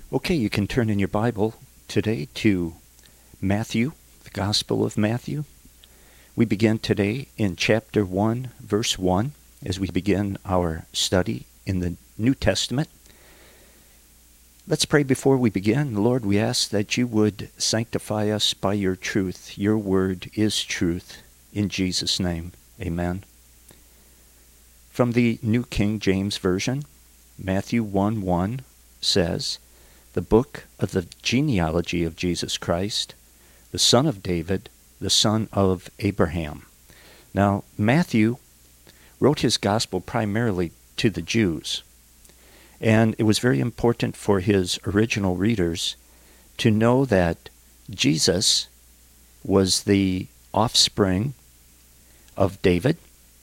Okay, you can turn in your Bible today to Matthew, the Gospel of Matthew. We begin today in chapter 1, verse 1, as we begin our study in the New Testament. Let's pray before we begin. Lord, we ask that you would sanctify us by your truth. Your word is truth. In Jesus' name, amen. From the New King James Version, Matthew 1:1 says, "The book of the genealogy of Jesus Christ, the son of David, the son of Abraham." Now, Matthew wrote his gospel primarily to the Jews, and it was very important for his original readers to know that Jesus was the offspring of David,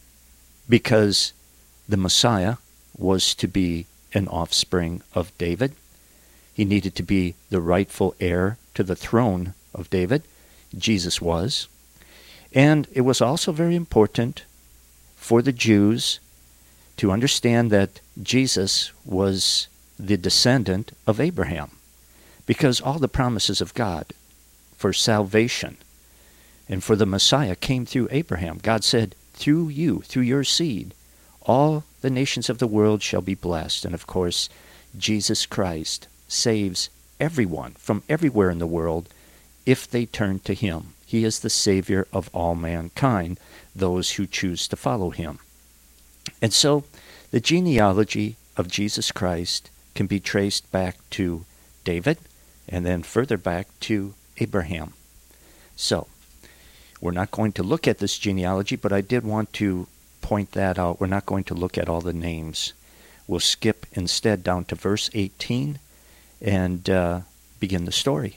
because the Messiah was to be an offspring of David. He needed to be the rightful heir to the throne of David. Jesus was. And it was also very important for the Jews to understand that Jesus was the descendant of Abraham, because all the promises of God for salvation and for the Messiah came through Abraham. God said, through you, through your seed, all the nations of the world shall be blessed. And of course, Jesus Christ saves everyone from everywhere in the world if they turn to him. He is the Savior of all mankind, those who choose to follow him. And so the genealogy of Jesus Christ can be traced back to David and then further back to Abraham. So we're not going to look at this genealogy, but I did want to point that out. We're not going to look at all the names. We'll skip instead down to verse 18 and begin the story.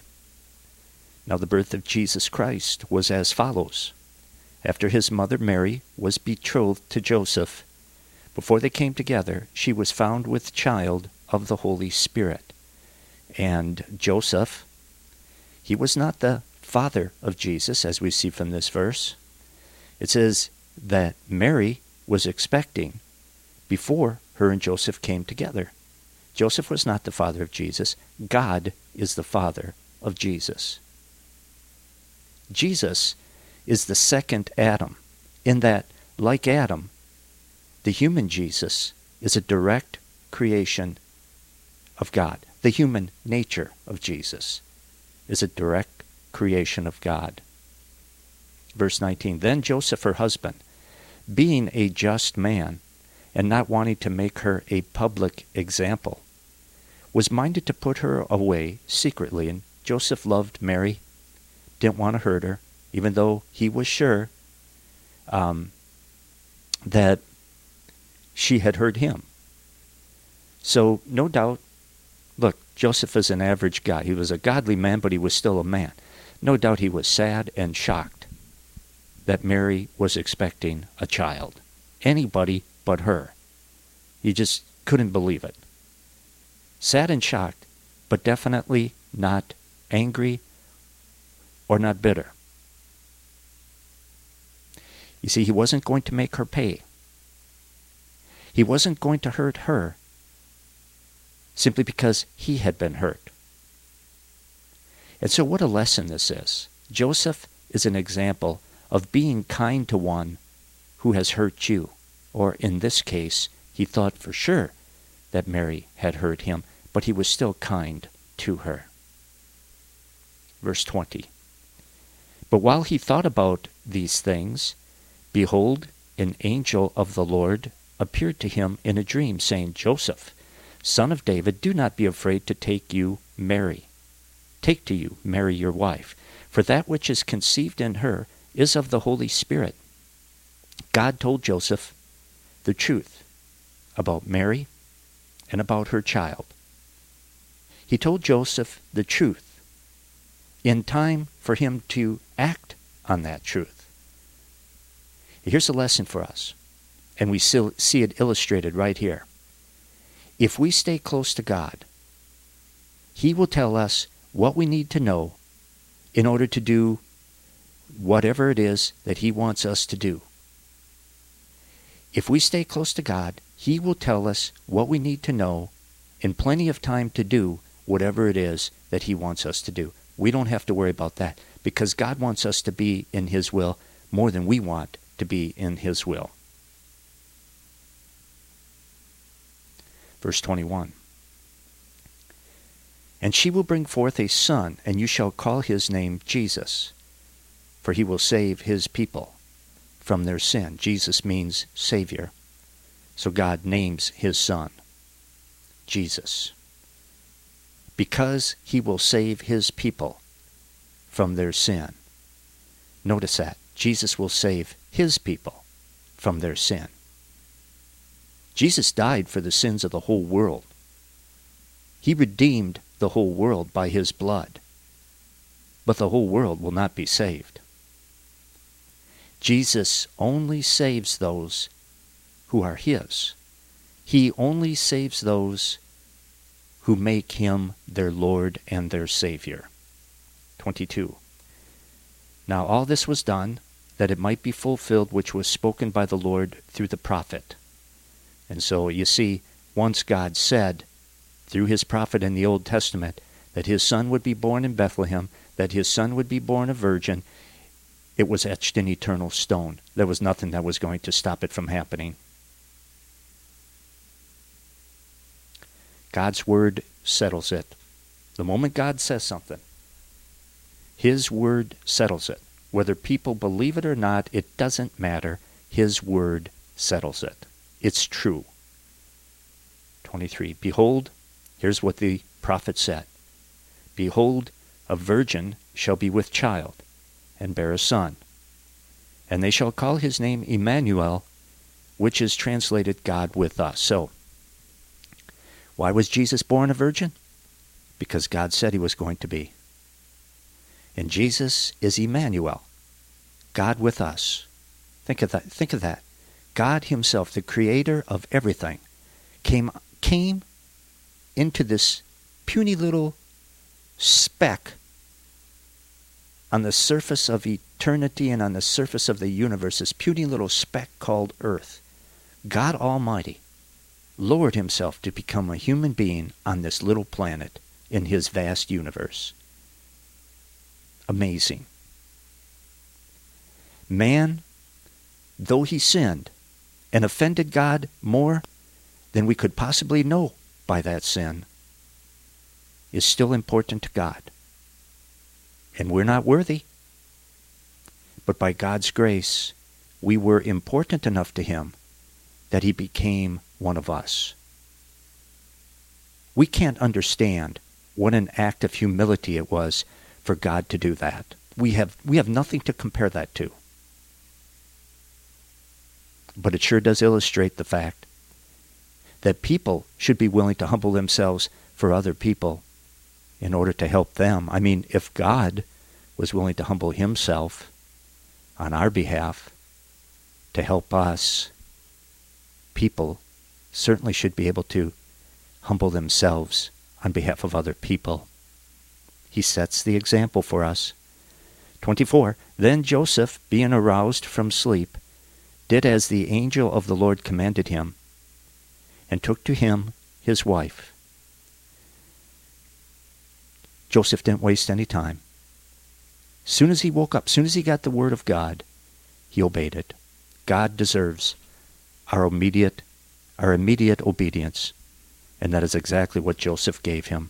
Now the birth of Jesus Christ was as follows. After his mother Mary was betrothed to Joseph, before they came together, she was found with child of the Holy Spirit. And Joseph, he was not the father of Jesus, as we see from this verse. It says that Mary was expecting before her and Joseph came together. Joseph was not the father of Jesus. God is the father of Jesus. Jesus is the second Adam, in that, like Adam, the human Jesus is a direct creation of God. The human nature of Jesus is a direct creation of God. Verse 19, "Then Joseph, her husband, being a just man, and not wanting to make her a public example, was minded to put her away secretly." And Joseph loved Mary, didn't want to hurt her, even though he was sure that she had hurt him. So no doubt, look, Joseph is an average guy. He was a godly man, but he was still a man. No doubt he was sad and shocked that Mary was expecting a child. Anybody but her. He just couldn't believe it. Sad and shocked, but definitely not angry or not bitter. You see, he wasn't going to make her pay. He wasn't going to hurt her simply because he had been hurt. And so what a lesson this is. Joseph is an example of being kind to one who has hurt you. Or in this case, he thought for sure that Mary had hurt him, but he was still kind to her. Verse 20. "But while he thought about these things, behold, an angel of the Lord appeared to him in a dream, saying, Joseph, son of David, do not be afraid to take to you Mary your wife, for that which is conceived in her is of the Holy Spirit." God told Joseph the truth about Mary and about her child. He told Joseph the truth in time for him to act on that truth. Here's a lesson for us, and we still see it illustrated right here. If we stay close to God, he will tell us what we need to know in order to do whatever it is that he wants us to do. If we stay close to God, he will tell us what we need to know in plenty of time to do whatever it is that he wants us to do. We don't have to worry about that because God wants us to be in his will more than we want to be in his will. Verse 21. And she will bring forth a son, and you shall call his name Jesus, for he will save his people from their sin. Jesus means Savior. So God names his son Jesus, because he will save his people from their sin. Notice that. Jesus will save his people from their sin. Jesus died for the sins of the whole world. He redeemed the whole world by his blood. But the whole world will not be saved. Jesus only saves those who are his. He only saves those who make him their Lord and their Savior. 22. Now all this was done, that it might be fulfilled which was spoken by the Lord through the prophet. And so you see, once God said, through his prophet in the Old Testament, that his son would be born in Bethlehem, that his son would be born a virgin, it was etched in eternal stone. There was nothing that was going to stop it from happening. God's word settles it. The moment God says something, his word settles it. Whether people believe it or not, it doesn't matter. His word settles it. It's true. 23. Behold, here's what the prophet said. Behold, a virgin shall be with child, and bear a son. And they shall call his name Emmanuel, which is translated God with us. So, why was Jesus born a virgin? Because God said he was going to be. And Jesus is Emmanuel, God with us. Think of that. Think of that. God himself, the creator of everything, came into this puny little speck on the surface of eternity and on the surface of the universe, this puny little speck called Earth. God Almighty lowered himself to become a human being on this little planet in his vast universe. Amazing. Man, though he sinned and offended God more than we could possibly know by that sin, is still important to God. And we're not worthy. But by God's grace, we were important enough to him that he became one of us. We can't understand what an act of humility it was for God to do that. We have nothing to compare that to. But it sure does illustrate the fact that people should be willing to humble themselves for other people in order to help them. I mean, if God was willing to humble himself on our behalf to help us, people certainly should be able to humble themselves on behalf of other people. He sets the example for us. 24. Then Joseph, being aroused from sleep, did as the angel of the Lord commanded him, and took to him his wife. Joseph didn't waste any time. Soon as he woke up, soon as he got the word of God, he obeyed it. God deserves our immediate obedience, and that is exactly what Joseph gave him.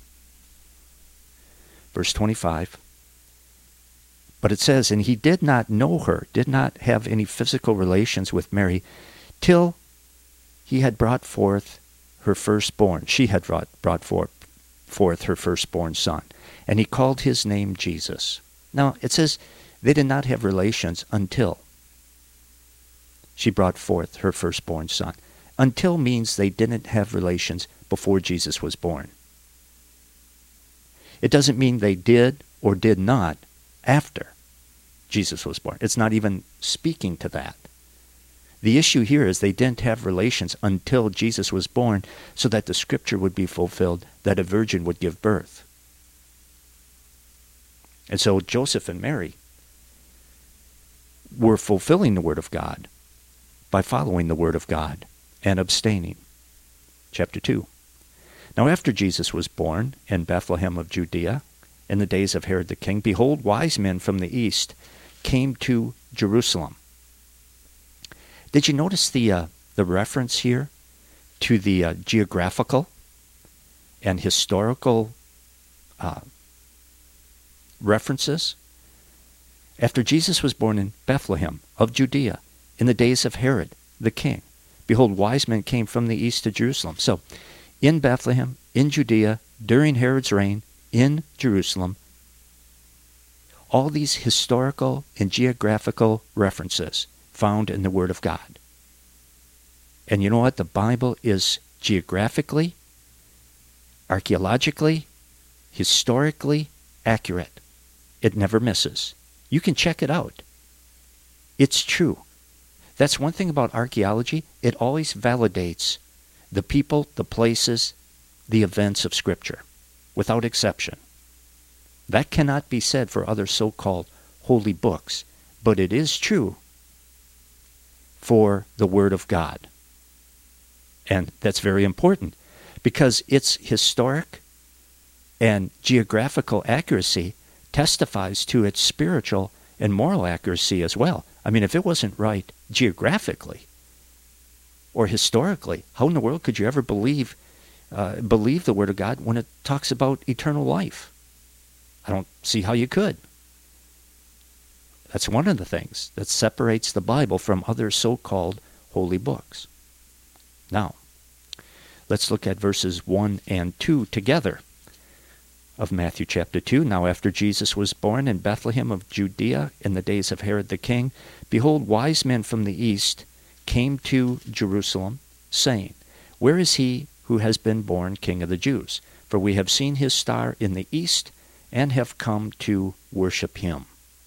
Verse 25. But it says, and he did not know her, did not have any physical relations with Mary, till he had brought forth her firstborn. She had brought forth her firstborn son. And he called his name Jesus. Now, it says they did not have relations until she brought forth her firstborn son. Until means they didn't have relations before Jesus was born. It doesn't mean they did or did not after Jesus was born. It's not even speaking to that. The issue here is they didn't have relations until Jesus was born so that the scripture would be fulfilled that a virgin would give birth. And so Joseph and Mary were fulfilling the word of God by following the word of God and abstaining. Chapter 2. Now after Jesus was born in Bethlehem of Judea, in the days of Herod the king, behold, wise men from the east came to Jerusalem. Did you notice the reference here to the geographical and historical references? After Jesus was born in Bethlehem of Judea, in the days of Herod the king, behold, wise men came from the east to Jerusalem. So, in Bethlehem, in Judea, during Herod's reign, in Jerusalem, all these historical and geographical references found in the Word of God. And you know what? The Bible is geographically, archaeologically, historically accurate. It never misses. You can check it out. It's true. That's one thing about archaeology. It always validates the people, the places, the events of Scripture, without exception. That cannot be said for other so-called holy books, but it is true for the Word of God. And that's very important, because its historic and geographical accuracy testifies to its spiritual and moral accuracy as well. I mean, if it wasn't right geographically or historically, how in the world could you ever believe the Word of God when it talks about eternal life? I don't see how you could. That's one of the things that separates the Bible from other so-called holy books. Now, let's look at verses 1 and 2 together of Matthew chapter 2. Now after Jesus was born in Bethlehem of Judea in the days of Herod the king, behold, wise men from the east came to Jerusalem, saying, Where is he who has been born King of the Jews? For we have seen his star in the east, and have come to worship him.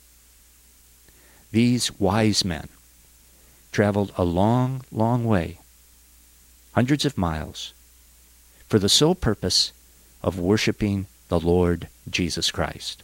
These wise men traveled a long, long way, hundreds of miles, for the sole purpose of worshiping the Lord Jesus Christ.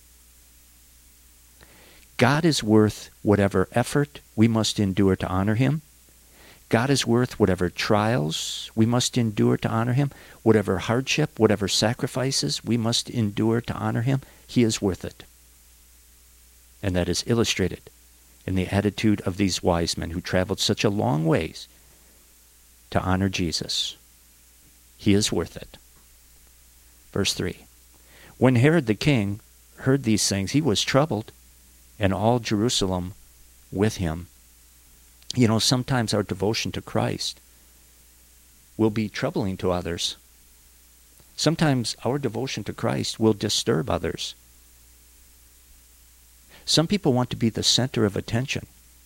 God is worth whatever effort we must endure to honor him. God is worth whatever trials we must endure to honor him, whatever hardship, whatever sacrifices we must endure to honor him. He is worth it. And that is illustrated in the attitude of these wise men who traveled such a long ways to honor Jesus. He is worth it. Verse 3. When Herod the king heard these things, he was troubled, and all Jerusalem with him. You know, sometimes our devotion to Christ will be troubling to others. Sometimes our devotion to Christ will disturb others. Some people want to be the center of attention,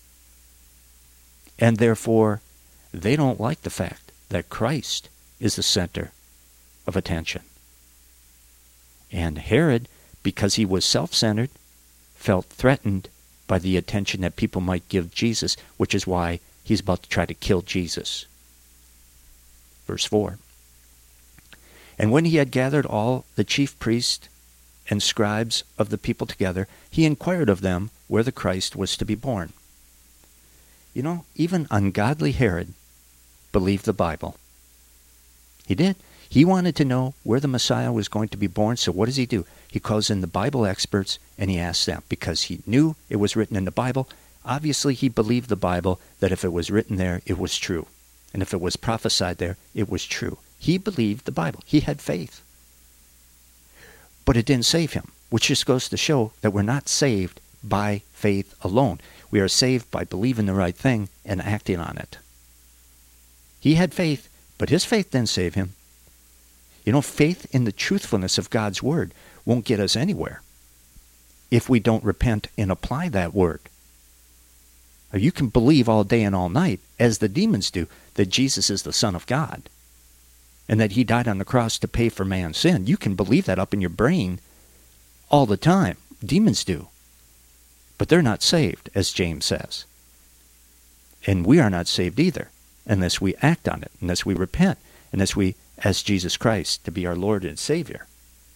and therefore they don't like the fact that Christ is the center of attention. And Herod, because he was self-centered, felt threatened by the attention that people might give Jesus, which is why he's about to try to kill Jesus. Verse 4. And when he had gathered all the chief priests and scribes of the people together, he inquired of them where the Christ was to be born. You know, even ungodly Herod believed the Bible. He did. He wanted to know where the Messiah was going to be born, so what does he do? He calls in the Bible experts and he asks them, because he knew it was written in the Bible. Obviously, he believed the Bible, that if it was written there, it was true. And if it was prophesied there, it was true. He believed the Bible. He had faith. But it didn't save him, which just goes to show that we're not saved by faith alone. We are saved by believing the right thing and acting on it. He had faith, but his faith didn't save him. You know, faith in the truthfulness of God's Word won't get us anywhere if we don't repent and apply that Word. Now, you can believe all day and all night, as the demons do, that Jesus is the Son of God and that he died on the cross to pay for man's sin. You can believe that up in your brain all the time. Demons do. But they're not saved, as James says. And we are not saved either, unless we act on it, unless we repent, unless we ask Jesus Christ to be our Lord and Savior.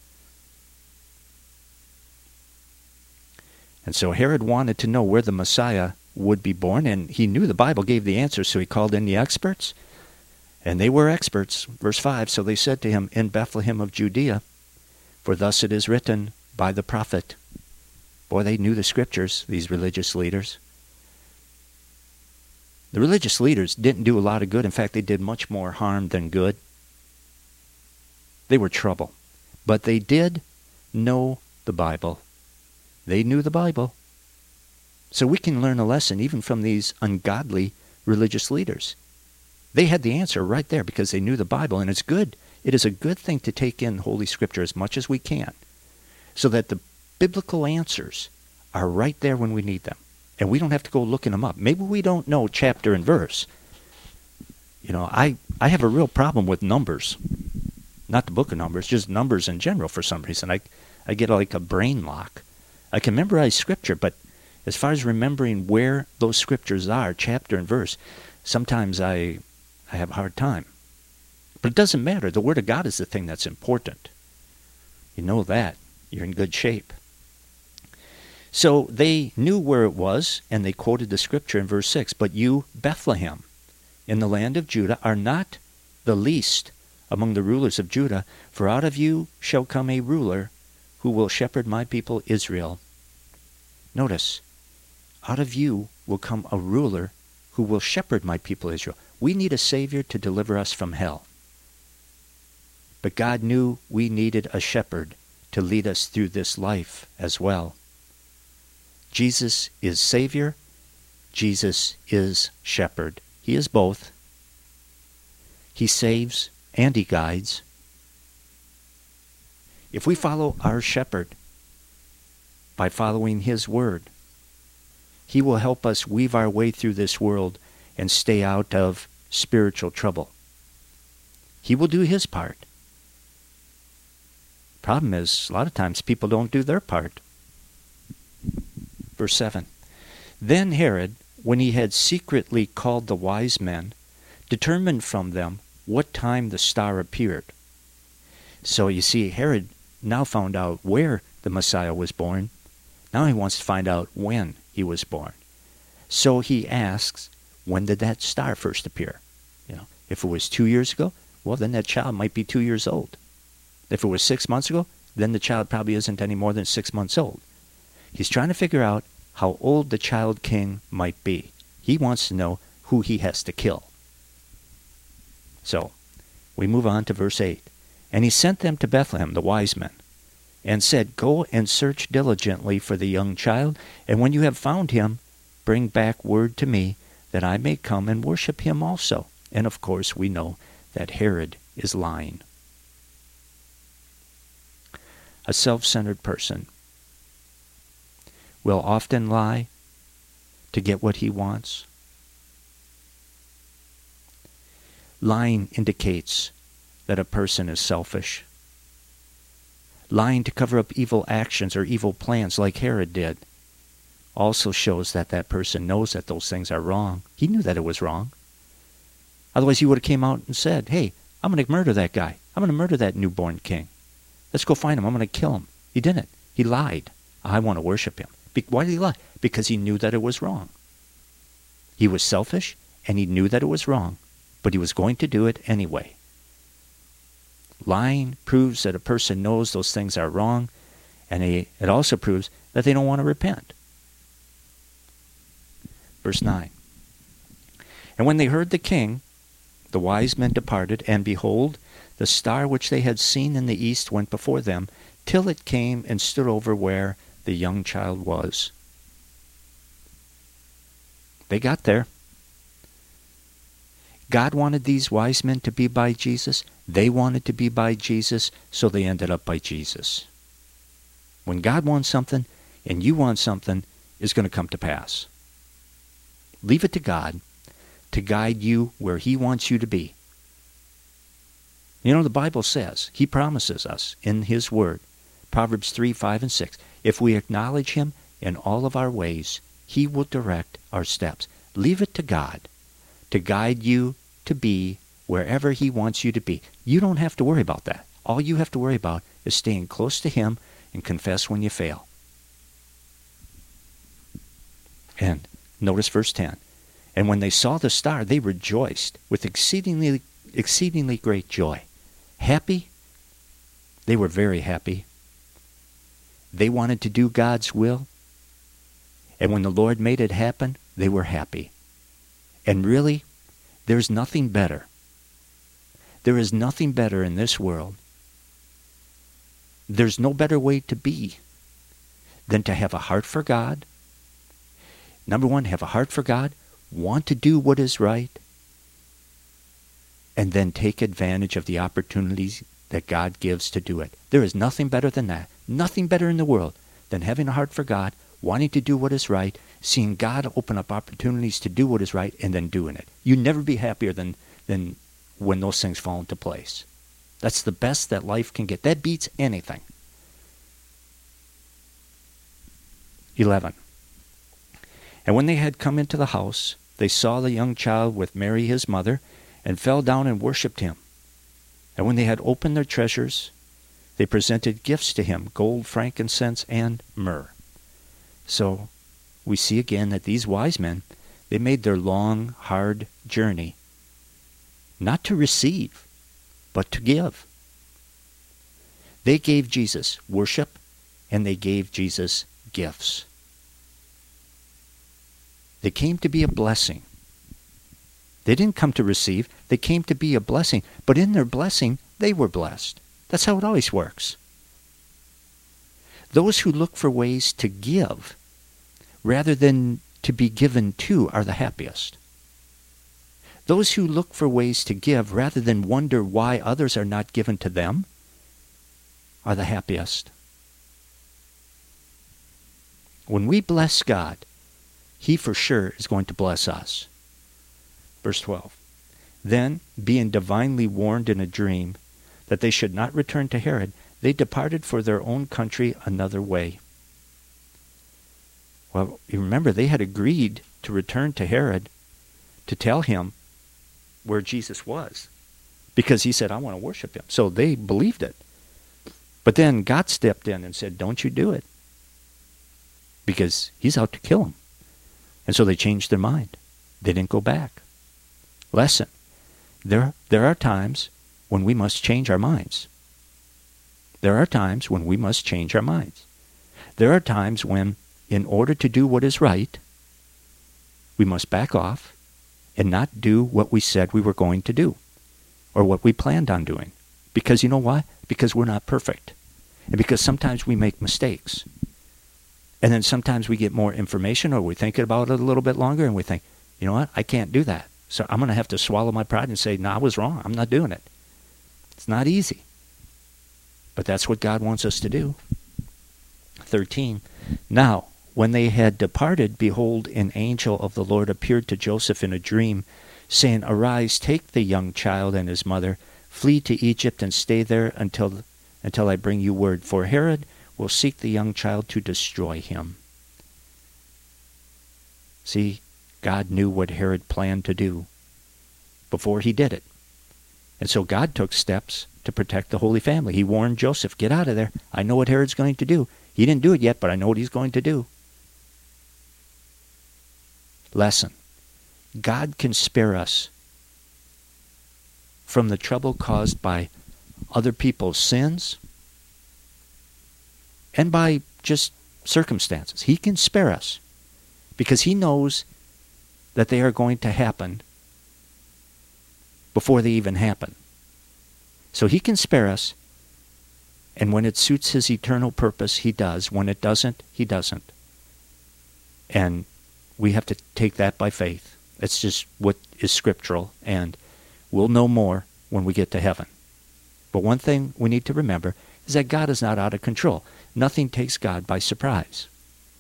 And so Herod wanted to know where the Messiah would be born, and he knew the Bible gave the answer, so he called in the experts. And they were experts. Verse 5, so they said to him, in Bethlehem of Judea, for thus it is written by the prophet. Boy, they knew the scriptures, these religious leaders. The religious leaders didn't do a lot of good. In fact, they did much more harm than good. They were trouble. But they did know the Bible. They knew the Bible. So we can learn a lesson even from these ungodly religious leaders. They had the answer right there because they knew the Bible, and it's good. It is a good thing to take in Holy Scripture as much as we can so that the biblical answers are right there when we need them. And we don't have to go looking them up. Maybe we don't know chapter and verse. You know, I have a real problem with numbers. Not the book of Numbers, just numbers in general for some reason. I get like a brain lock. I can memorize Scripture, but as far as remembering where those Scriptures are, chapter and verse, sometimes I have a hard time. But it doesn't matter. The Word of God is the thing that's important. You know that. You're in good shape. So they knew where it was, and they quoted the Scripture in verse 6. But you, Bethlehem, in the land of Judah, are not the least among the rulers of Judah, for out of you shall come a ruler who will shepherd my people Israel. Notice, out of you will come a ruler who will shepherd my people Israel. We need a Savior to deliver us from hell. But God knew we needed a shepherd to lead us through this life as well. Jesus is Savior. Jesus is shepherd. He is both. He saves and he guides. If we follow our shepherd by following his word, he will help us weave our way through this world and stay out of spiritual trouble. He will do his part. Problem is, a lot of times people don't do their part. Verse 7. Then Herod, when he had secretly called the wise men, determined from them what time the star appeared. So you see, Herod now found out where the Messiah was born. Now he wants to find out when he was born. So he asks, when did that star first appear? You know, if it was 2 years ago, well, then that child might be 2 years old. If it was 6 months ago, then the child probably isn't any more than 6 months old. He's trying to figure out how old the child king might be. He wants to know who he has to kill. So, we move on to verse 8. And he sent them to Bethlehem, the wise men, and said, go and search diligently for the young child, and when you have found him, bring back word to me, that I may come and worship him also. And of course, we know that Herod is lying. A self-centered person will often lie to get what he wants. Lying indicates that a person is selfish. Lying to cover up evil actions or evil plans like Herod did also shows that that person knows that those things are wrong. He knew that it was wrong. Otherwise he would have came out and said, hey, I'm going to murder that guy. I'm going to murder that newborn king. Let's go find him. I'm going to kill him. He didn't. He lied. I want to worship him. Why did he lie? Because he knew that it was wrong. He was selfish, and he knew that it was wrong, but he was going to do it anyway. Lying proves that a person knows those things are wrong, and it also proves that they don't want to repent. Verse 9. And when they heard the king, the wise men departed, and behold, the star which they had seen in the east went before them, till it came and stood over where the young child was. They got there. God wanted these wise men to be by Jesus. They wanted to be by Jesus, so they ended up by Jesus. When God wants something, and you want something, it's going to come to pass. Leave it to God to guide you where he wants you to be. You know, the Bible says, he promises us in his word, Proverbs 3, 5, and 6, if we acknowledge him in all of our ways, he will direct our steps. Leave it to God to guide you to be wherever he wants you to be. You don't have to worry about that. All you have to worry about is staying close to him and confess when you fail. And notice verse 10. And when they saw the star, they rejoiced with exceeding exceedingly great joy. Happy? They were very happy. They wanted to do God's will. And when the Lord made it happen, they were happy. And really, there's nothing better. There is nothing better in this world. There's no better way to be than to have a heart for God. Number one, have a heart for God, want to do what is right, and then take advantage of the opportunities that God gives to do it. There is nothing better than that. Nothing better in the world than having a heart for God, wanting to do what is right, seeing God open up opportunities to do what is right, and then doing it. You'd never be happier than when those things fall into place. That's the best that life can get. That beats anything. 11. And when they had come into the house, they saw the young child with Mary his mother, and fell down and worshipped him. And when they had opened their treasures, they presented gifts to him, gold, frankincense, and myrrh. So we see again that these wise men, they made their long, hard journey, not to receive, but to give. They gave Jesus worship, and they gave Jesus gifts. They came to be a blessing. They didn't come to receive. They came to be a blessing. But in their blessing, they were blessed. That's how it always works. Those who look for ways to give rather than to be given to are the happiest. Those who look for ways to give rather than wonder why others are not given to them are the happiest. When we bless God, He for sure is going to bless us. Verse 12. Then, being divinely warned in a dream that they should not return to Herod, they departed for their own country another way. Well, you remember, they had agreed to return to Herod to tell him where Jesus was, because he said, I want to worship him. So they believed it. But then God stepped in and said, don't you do it, because he's out to kill him. And so they changed their mind. They didn't go back. Lesson. There are times when we must change our minds. There are times when we must change our minds. There are times when, in order to do what is right, we must back off and not do what we said we were going to do or what we planned on doing. Because you know why? Because we're not perfect. And because sometimes we make mistakes. And then sometimes we get more information, or we're thinking about it a little bit longer, and we think, you know what, I can't do that. So I'm going to have to swallow my pride and say, no, I was wrong. I'm not doing it. It's not easy. But that's what God wants us to do. 13. Now, when they had departed, behold, an angel of the Lord appeared to Joseph in a dream, saying, Arise, take the young child and his mother, flee to Egypt, and stay there until I bring you word. For Herod will seek the young child to destroy him. See, God knew what Herod planned to do before he did it. And so God took steps to protect the Holy Family. He warned Joseph, get out of there. I know what Herod's going to do. He didn't do it yet, but I know what he's going to do. Lesson. God can spare us from the trouble caused by other people's sins and by just circumstances. He can spare us because he knows that they are going to happen before they even happen. So he can spare us, and when it suits his eternal purpose, he does. When it doesn't, he doesn't. And we have to take that by faith. It's just what is scriptural, and we'll know more when we get to heaven. But one thing we need to remember is that God is not out of control. Nothing takes God by surprise.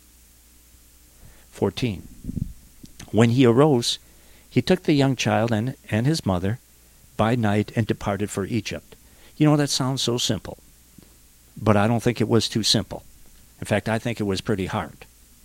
14. When he arose, he took the young child and his mother by night and departed for Egypt. You know, that sounds so simple, but I don't think it was too simple. In fact, I think it was pretty hard.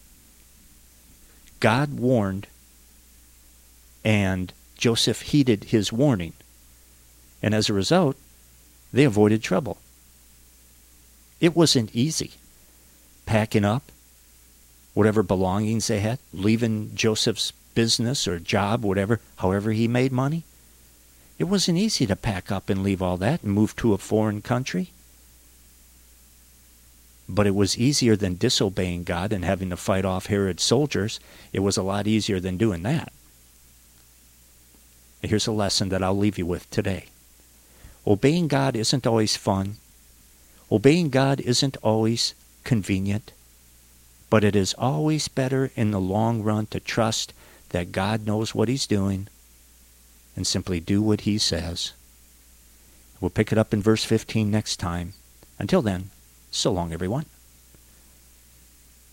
God warned, and Joseph heeded his warning. And as a result, they avoided trouble. It wasn't easy packing up whatever belongings they had, leaving Joseph's business or job, whatever, however he made money. It wasn't easy to pack up and leave all that and move to a foreign country. But it was easier than disobeying God and having to fight off Herod's soldiers. It was a lot easier than doing that. Here's a lesson that I'll leave you with today. Obeying God isn't always fun. Obeying God isn't always convenient. But it is always better in the long run to trust that God knows what He's doing and simply do what He says. We'll pick it up in verse 15 next time. Until then, so long, everyone.